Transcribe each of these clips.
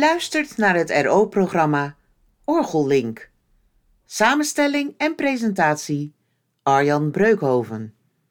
luistert naar het RO-programma Orgellink. Samenstelling en presentatie Arjan Breukhoven.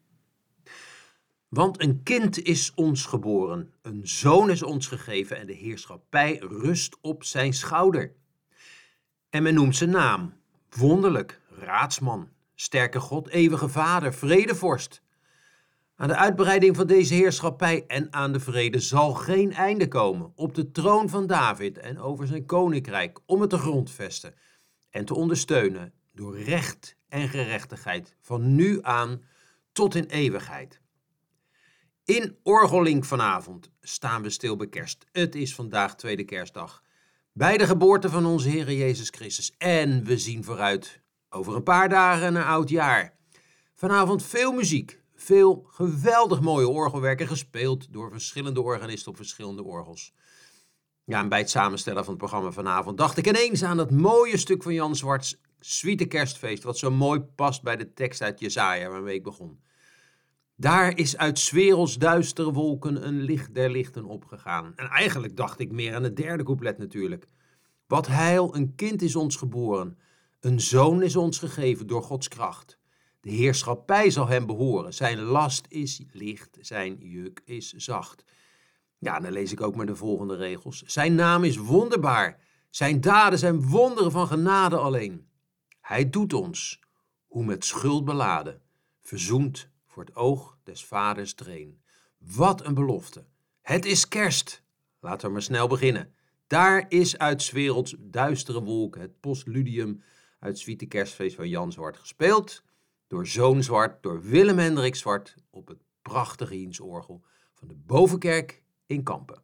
Want een kind is ons geboren, een zoon is ons gegeven en de heerschappij rust op zijn schouder. En men noemt zijn naam, wonderlijk, raadsman, sterke God, eeuwige vader, vredevorst. Aan de uitbreiding van deze heerschappij en aan de vrede zal geen einde komen op de troon van David en over zijn koninkrijk om het te grondvesten en te ondersteunen door recht en gerechtigheid van nu aan tot in eeuwigheid. In Orgellink vanavond staan we stil bij kerst. Het is vandaag tweede kerstdag, bij de geboorte van onze Heer Jezus Christus. En we zien vooruit over een paar dagen naar oud jaar. Vanavond veel muziek, veel geweldig mooie orgelwerken gespeeld door verschillende organisten op verschillende orgels. Ja, en bij het samenstellen van het programma vanavond dacht ik ineens aan dat mooie stuk van Jan Zwarts Suite Kerstfeest, wat zo mooi past bij de tekst uit Jesaja waarmee ik begon. Daar is uit 's werelds duistere wolken een licht der lichten opgegaan. En eigenlijk dacht ik meer aan het derde couplet natuurlijk. Wat heil, een kind is ons geboren, een zoon is ons gegeven door Gods kracht. De heerschappij zal hem behoren, zijn last is licht, zijn juk is zacht. Ja, dan lees ik ook maar de volgende regels. Zijn naam is wonderbaar, zijn daden zijn wonderen van genade alleen. Hij doet ons, hoe met schuld beladen, verzoend voor het oog des vaders dreen. Wat een belofte. Het is kerst. Laten we maar snel beginnen. Daar is uit 's werelds duistere wolken het postludium uit Suite Kerstfeest van Jan Zwart gespeeld. Door Zoon Zwart, door Willem Hendrik Zwart op het prachtige Hiensorgel van de Bovenkerk in Kampen.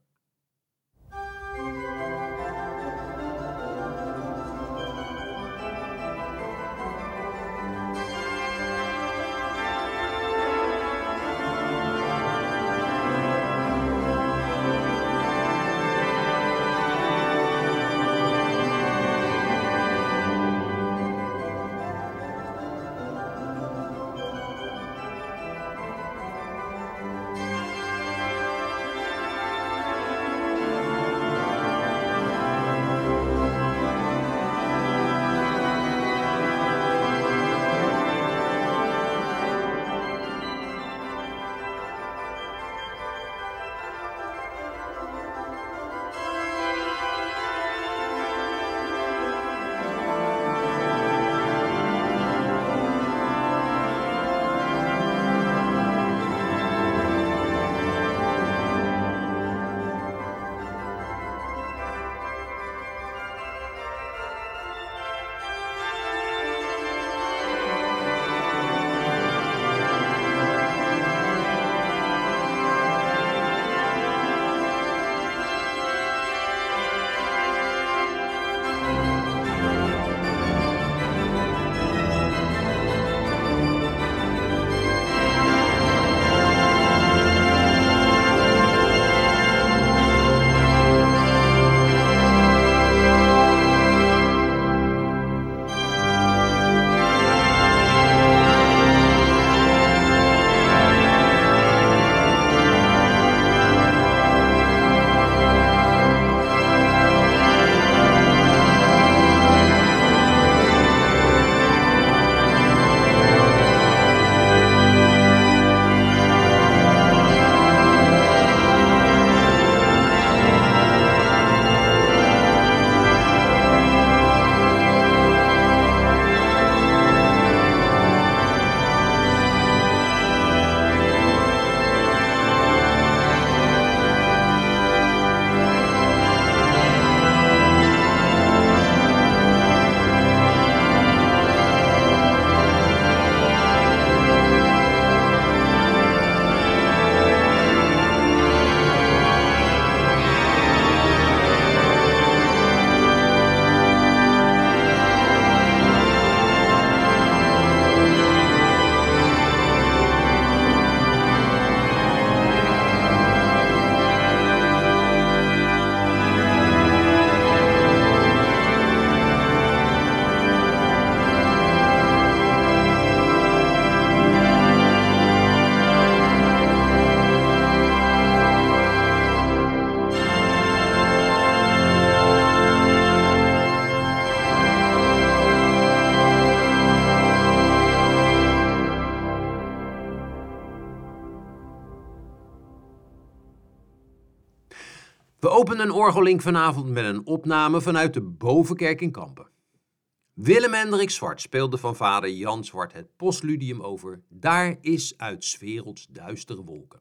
openen Orgellink vanavond met een opname vanuit de Bovenkerk in Kampen. Willem Hendrik Zwart speelde van vader Jan Zwart het postludium over Daar is uit 's werelds duistere wolken.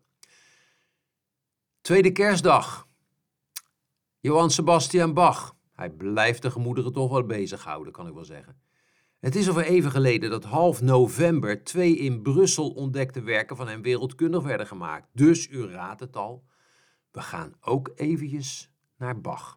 Tweede kerstdag. Johann Sebastian Bach. Hij blijft de gemoederen toch wel bezighouden, kan ik wel zeggen. Het is alweer even geleden dat half november 2 in Brussel ontdekte werken van hem wereldkundig werden gemaakt. Dus u raadt het al, we gaan ook eventjes naar Bach.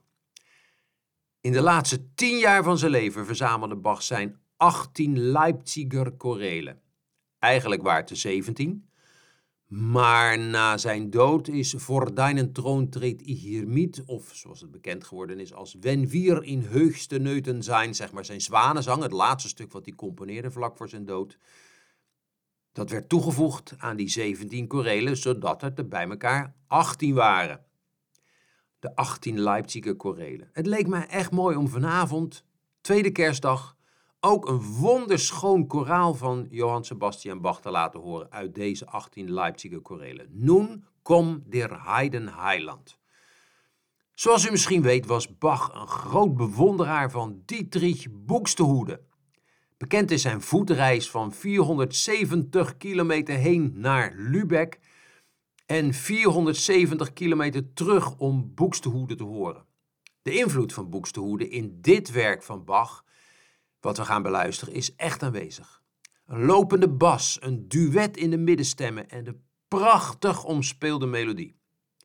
In de laatste 10 jaar van zijn leven verzamelde Bach zijn 18 Leipziger Choräle. Eigenlijk waren het er 17. Maar na zijn dood is Voor deinen Thron treed ich hier mit, of zoals het bekend geworden is als Wenn wir in höchste Nöten zijn, zeg maar zijn zwanenzang, het laatste stuk wat hij componeerde vlak voor zijn dood. Dat werd toegevoegd aan die 17 chorälen, zodat het er bij elkaar 18 waren. De 18 Leipziger chorälen. Het leek mij echt mooi om vanavond, tweede kerstdag, ook een wonderschoon koraal van Johann Sebastian Bach te laten horen uit deze 18 Leipziger chorälen. Nun komm der Heiden Heiland. Zoals u misschien weet was Bach een groot bewonderaar van Dietrich Buxtehude. Bekend is zijn voetreis van 470 kilometer heen naar Lübeck en 470 kilometer terug om Buxtehude te horen. De invloed van Buxtehude in dit werk van Bach, wat we gaan beluisteren, is echt aanwezig. Een lopende bas, een duet in de middenstemmen en de prachtig omspeelde melodie.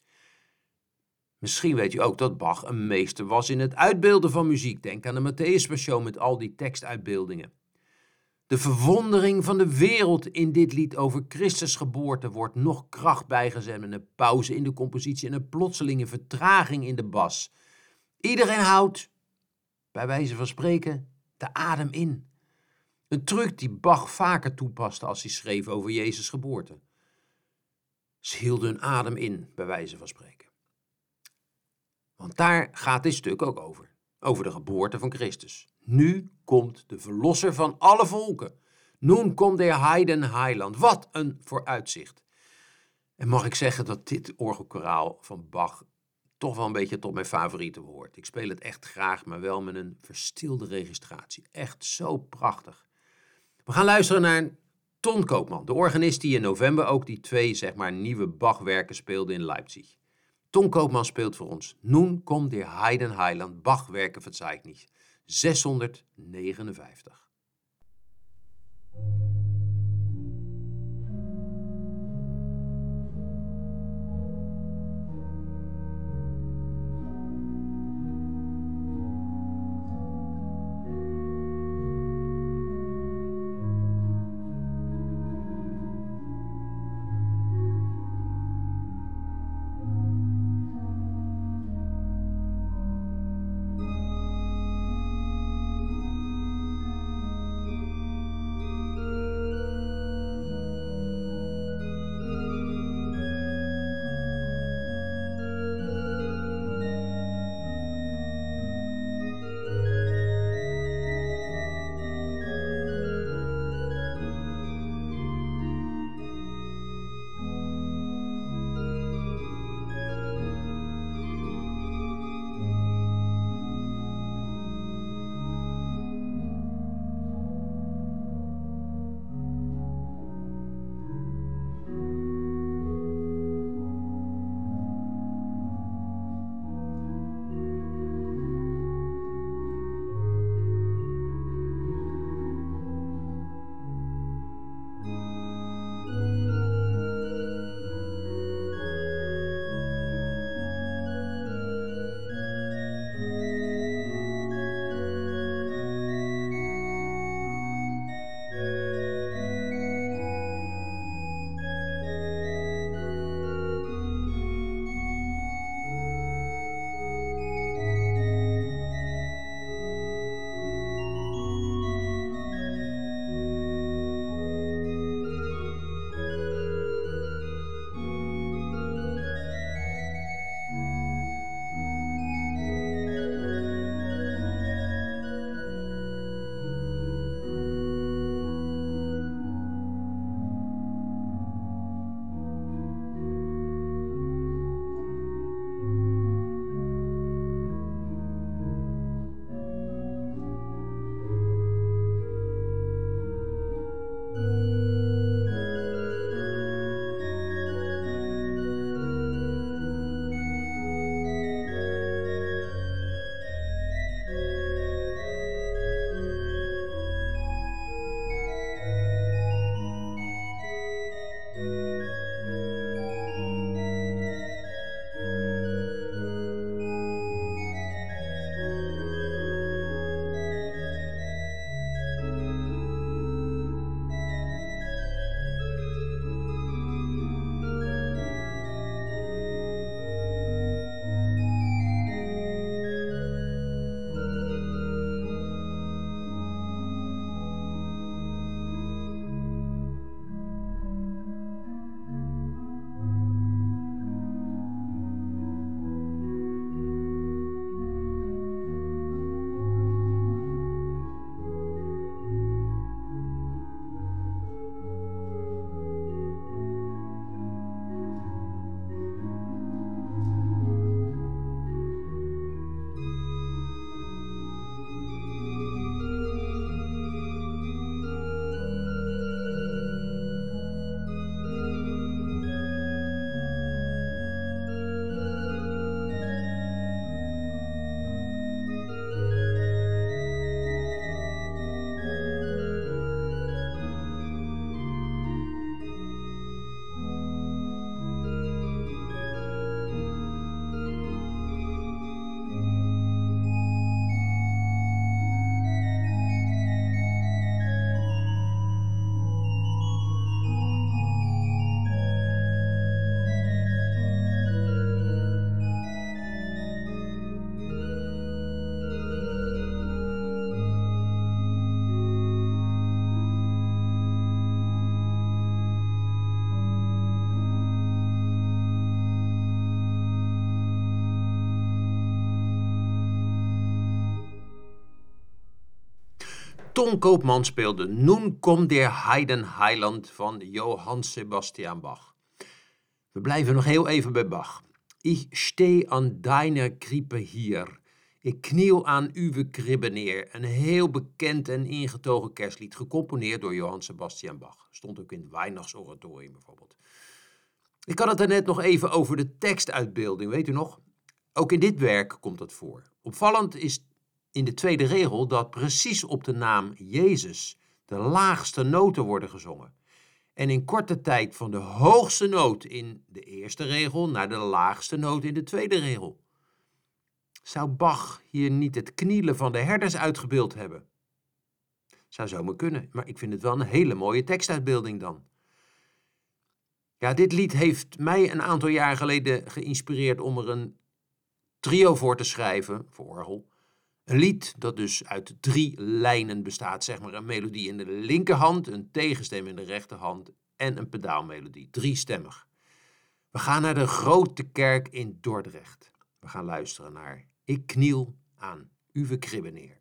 Misschien weet u ook dat Bach een meester was in het uitbeelden van muziek. Denk aan de Matthäus-passion met al die tekstuitbeeldingen. De verwondering van de wereld in dit lied over Christus geboorte wordt nog kracht bijgezet met een pauze in de compositie en een plotselinge vertraging in de bas. Iedereen houdt, bij wijze van spreken, de adem in. Een truc die Bach vaker toepaste als hij schreef over Jezus' geboorte. Ze hielden hun adem in, bij wijze van spreken. Want daar gaat dit stuk ook over. Over de geboorte van Christus. Nu komt de verlosser van alle volken. Nun komt der Heiden Heiland. Wat een vooruitzicht. En mag ik zeggen dat dit orgelkoraal van Bach toch wel een beetje tot mijn favorieten behoort. Ik speel het echt graag, maar wel met een verstilde registratie. Echt zo prachtig. We gaan luisteren naar Ton Koopman, de organist die in november ook die 2, nieuwe Bach-werken speelde in Leipzig. Ton Koopman speelt voor ons Nun kommt der Heiden Heiland, Bach-werken Verzeichnis, 659. Ton Koopman speelde Nun kommt der Heidenheiland van Johann Sebastian Bach. We blijven nog heel even bij Bach. Ich steh an deiner Krippe hier. Ik kniel aan uw kribbe neer. Een heel bekend en ingetogen kerstlied, gecomponeerd door Johann Sebastian Bach. Stond ook in het Weihnachtsoratorium bijvoorbeeld. Ik had het net nog even over de tekstuitbeelding, weet u nog? Ook in dit werk komt dat voor. Opvallend is in de tweede regel dat precies op de naam Jezus de laagste noten worden gezongen. En in korte tijd van de hoogste noot in de eerste regel naar de laagste noot in de tweede regel. Zou Bach hier niet het knielen van de herders uitgebeeld hebben? Zou zomaar kunnen, maar ik vind het wel een hele mooie tekstuitbeelding dan. Ja, dit lied heeft mij een aantal jaar geleden geïnspireerd om er een trio voor te schrijven, voor orgel. Een lied dat dus uit 3 lijnen bestaat, zeg maar een melodie in de linkerhand, een tegenstem in de rechterhand en een pedaalmelodie, 3-stemmig. We gaan naar de Grote Kerk in Dordrecht. We gaan luisteren naar Ik kniel aan uw kribbe neer.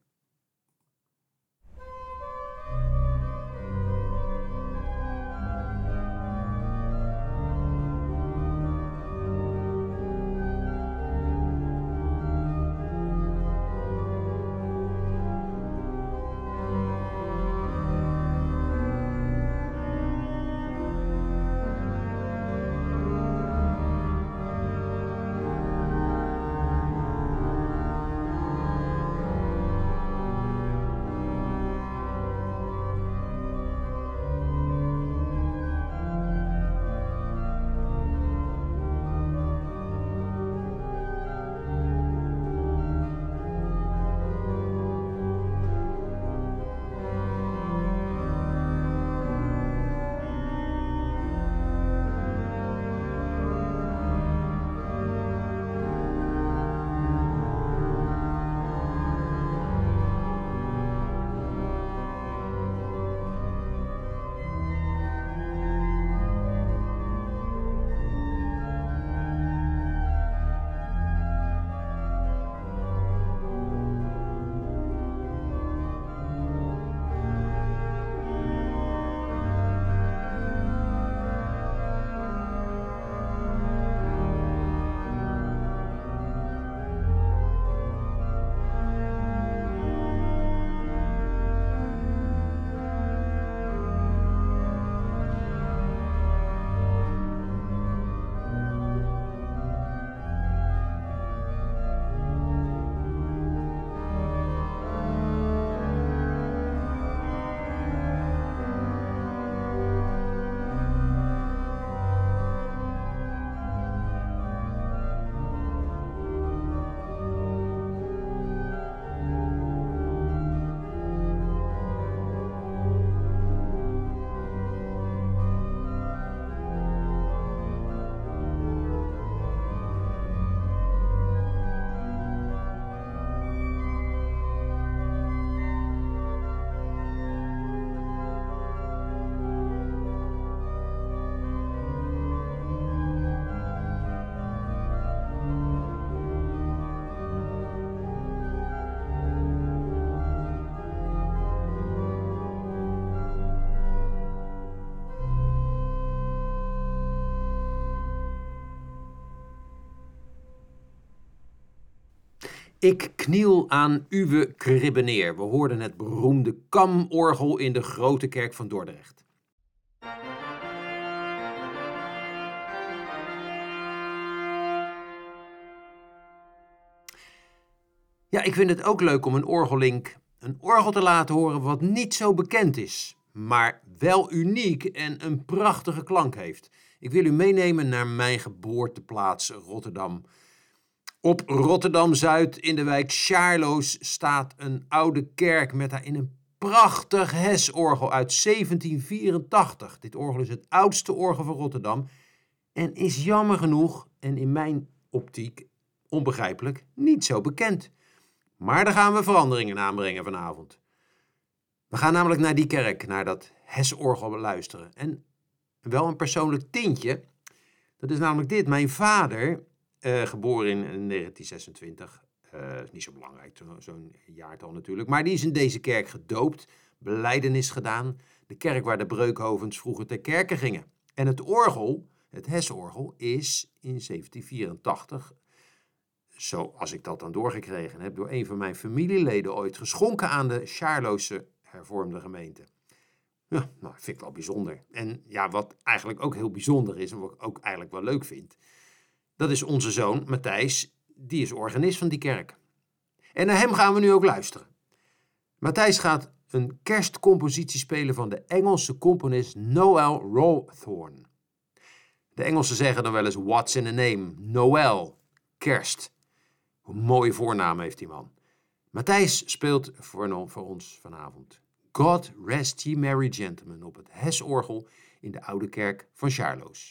Ik kniel aan uw kribbe neer. We hoorden het beroemde kamorgel in de Grote Kerk van Dordrecht. Ja, ik vind het ook leuk om een orgellink een orgel te laten horen wat niet zo bekend is, maar wel uniek en een prachtige klank heeft. Ik wil u meenemen naar mijn geboorteplaats Rotterdam. Op Rotterdam-Zuid in de wijk Sjaarloos staat een oude kerk met daarin een prachtig Hesorgel uit 1784. Dit orgel is het oudste orgel van Rotterdam en is jammer genoeg, en in mijn optiek onbegrijpelijk, niet zo bekend. Maar daar gaan we veranderingen aanbrengen vanavond. We gaan namelijk naar die kerk, naar dat Hesorgel luisteren. En wel een persoonlijk tintje. Dat is namelijk dit. Mijn vader, geboren in 1926, Is niet zo belangrijk, zo'n jaartal natuurlijk. Maar die is in deze kerk gedoopt, belijdenis gedaan. De kerk waar de Breukhovens vroeger ter kerke gingen. En het orgel, het Hesseorgel, is in 1784, zoals ik dat dan doorgekregen heb, door een van mijn familieleden ooit geschonken aan de Sjaarloose hervormde gemeente. Ja, nou, vind ik wel bijzonder. En ja, wat eigenlijk ook heel bijzonder is en wat ik ook eigenlijk wel leuk vind, dat is onze zoon Matthijs, die is organist van die kerk. En naar hem gaan we nu ook luisteren. Matthijs gaat een kerstcompositie spelen van de Engelse componist Noel Rawthorne. De Engelsen zeggen dan wel eens what's in a name? Noel, kerst. Hoe een mooie voornaam heeft die man. Matthijs speelt voor ons vanavond God Rest Ye Merry Gentlemen op het Hesseorgel in de Oude Kerk van Sjaarloos.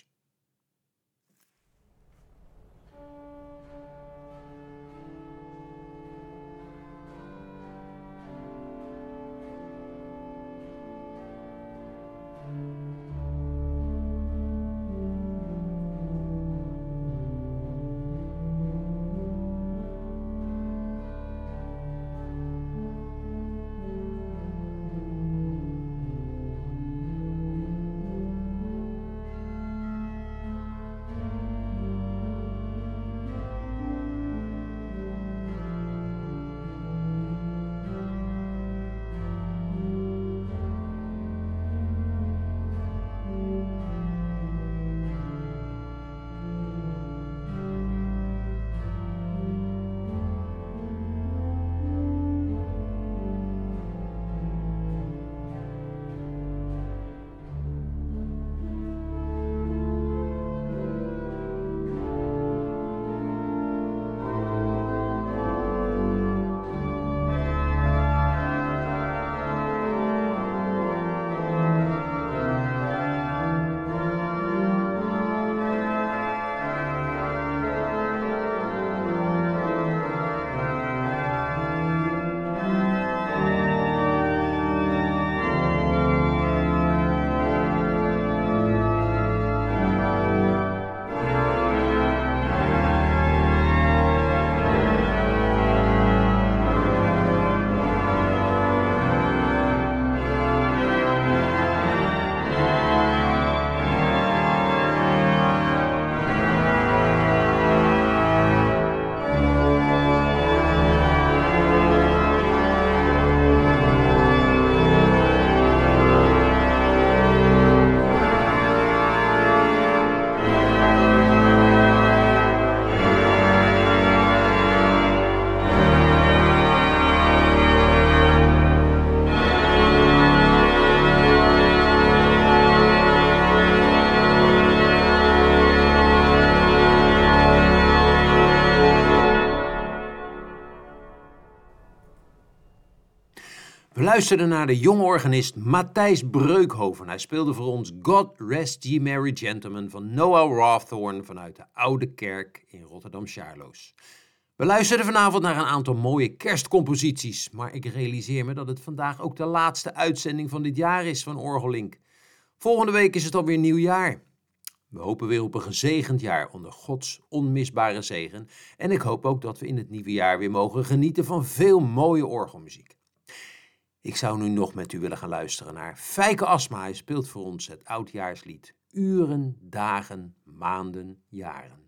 We luisterden naar de jonge organist Matthijs Breukhoven. Hij speelde voor ons God Rest Ye Merry Gentlemen van Noel Rawthorne vanuit de Oude Kerk in Rotterdam-Sjaarloos. We luisterden vanavond naar een aantal mooie kerstcomposities, maar ik realiseer me dat het vandaag ook de laatste uitzending van dit jaar is van Orgellink. Volgende week is het alweer nieuwjaar. We hopen weer op een gezegend jaar onder Gods onmisbare zegen en ik hoop ook dat we in het nieuwe jaar weer mogen genieten van veel mooie orgelmuziek. Ik zou nu nog met u willen gaan luisteren naar Fijke Asma. Hij speelt voor ons het oudjaarslied Uren, dagen, maanden, jaren.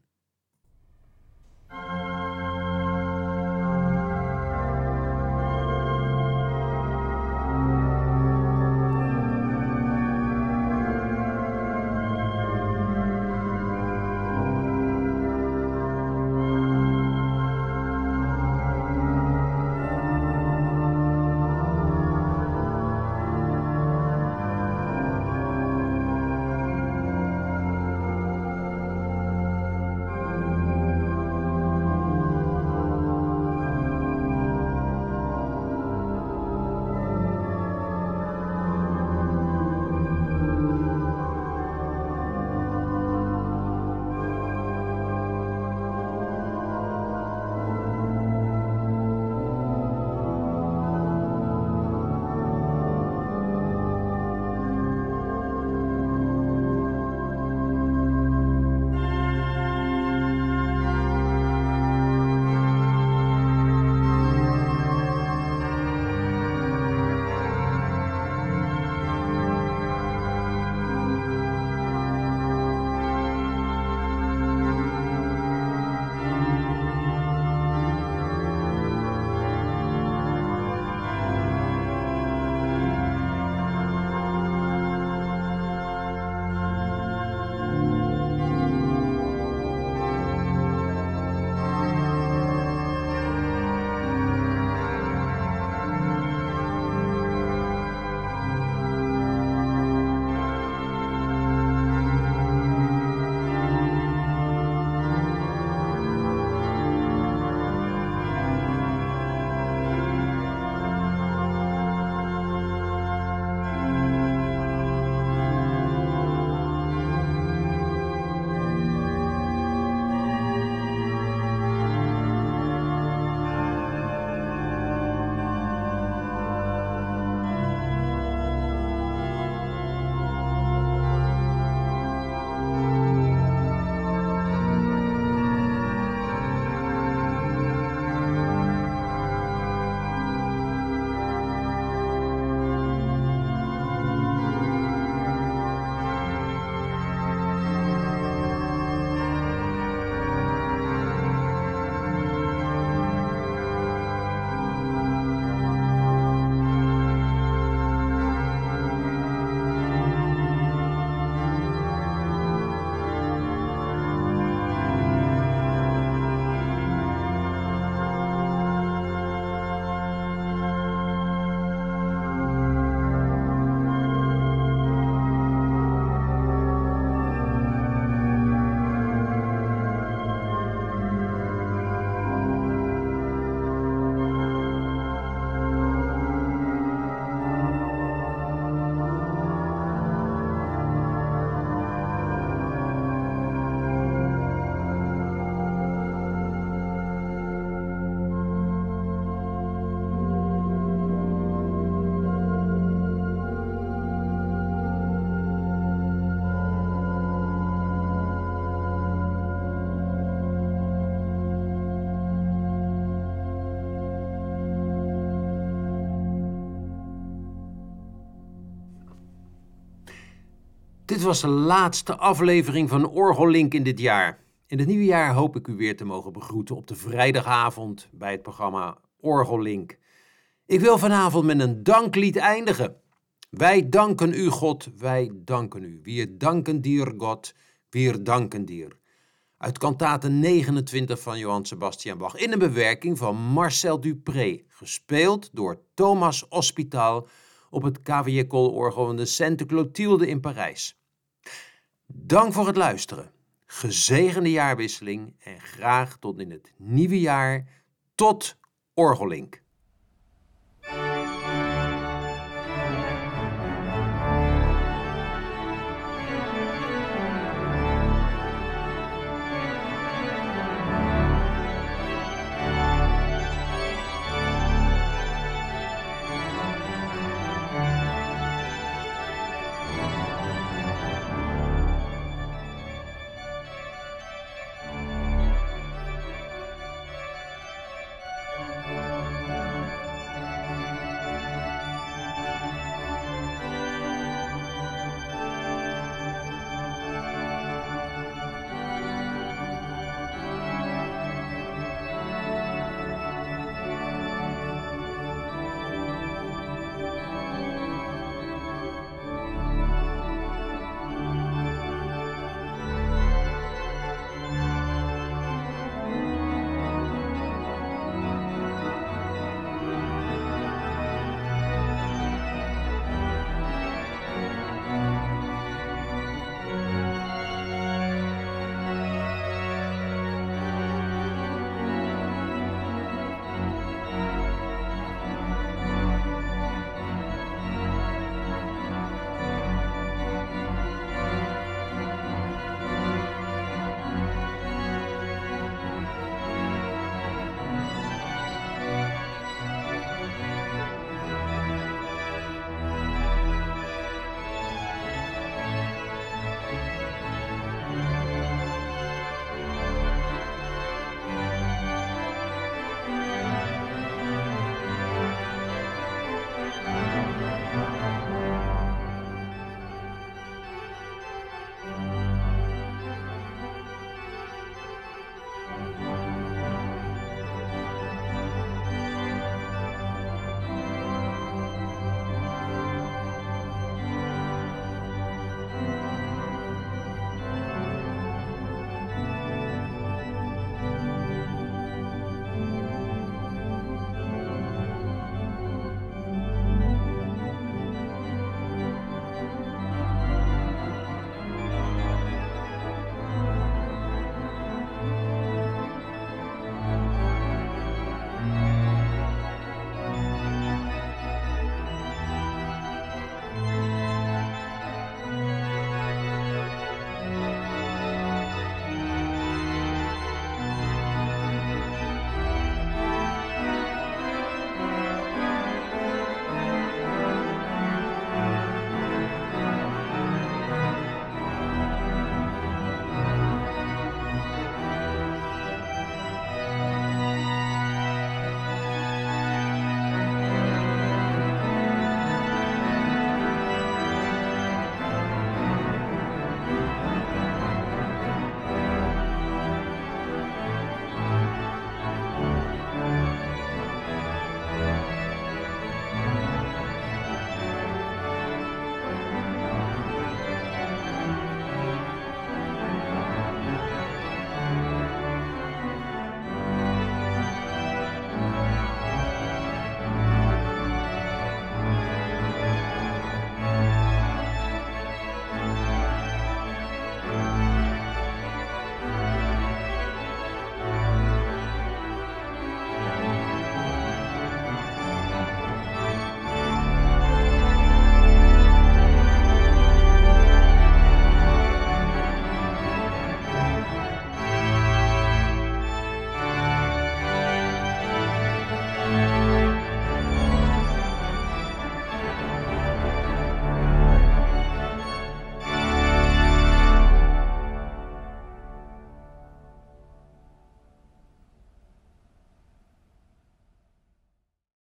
Dit was de laatste aflevering van Orgellink in dit jaar. In het nieuwe jaar hoop ik u weer te mogen begroeten op de vrijdagavond bij het programma Orgellink. Ik wil vanavond met een danklied eindigen. Wij danken u, God, wij danken u. Wir danken dir, God, wir danken dir. Uit kantate 29 van Johann Sebastian Bach in een bewerking van Marcel Dupré, gespeeld door Thomas Hospital op het KV-orgel van de Sainte Clotilde in Parijs. Dank voor het luisteren. Gezegende jaarwisseling en graag tot in het nieuwe jaar. Tot Orgellink.